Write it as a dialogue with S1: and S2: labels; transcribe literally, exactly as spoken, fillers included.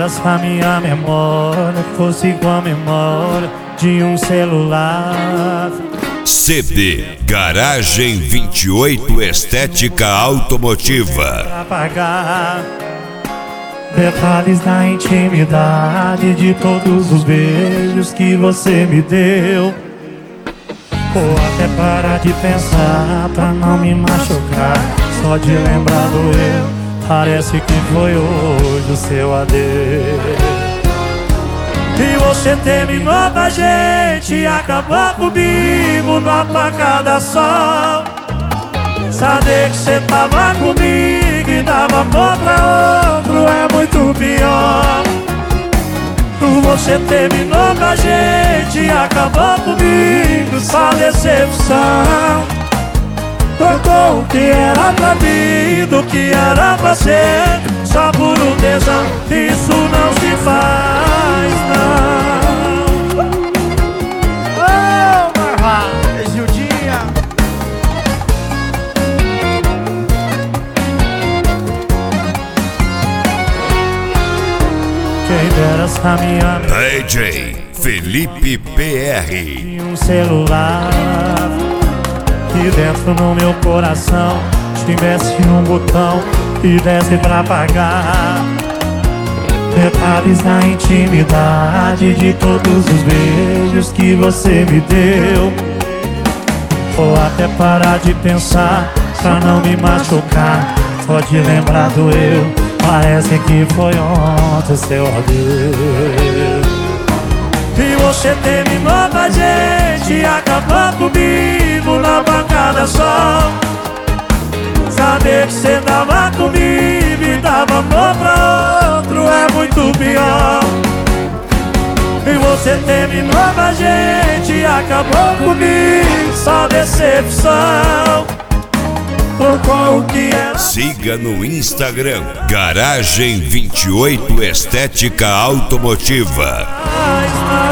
S1: se a minha memória fosse igual a memória de um celular.
S2: C D Garagem vinte e oito Estética Automotiva.
S1: Pra pagar detalhes da intimidade de todos os beijos que você me deu. Ou até parar de pensar pra não me machucar. Só de lembrar do eu, parece que foi hoje o seu adeus. E você terminou com a gente, acabou comigo numa facada só. Saber que você tava comigo e dava amor pra outro é muito pior. Você terminou com a gente, acabou comigo, só decepção. Trocou o que era pra mim do que era pra ser, só por um tesão, isso não se faz, não.
S3: Ô, Marvaz, Gildinha.
S1: Quem dera se a minha
S2: D J Felipe P R.
S1: de um celular que dentro no meu coração tivesse um botão e desse pra apagar detalhes da intimidade de todos os beijos que você me deu. Ou até parar de pensar pra não me machucar. Só de lembrar do eu, parece que foi ontem seu adeus. E você terminou com a gente, acabou comigo na bancada só. Saber que você tava comigo e dava amor pra outro é muito pior. E você terminou com a gente, acabou comigo, só decepção. Trocou o que era.
S2: Siga no Instagram Garagem vinte e oito Estética Automotiva.
S1: Mais, mais.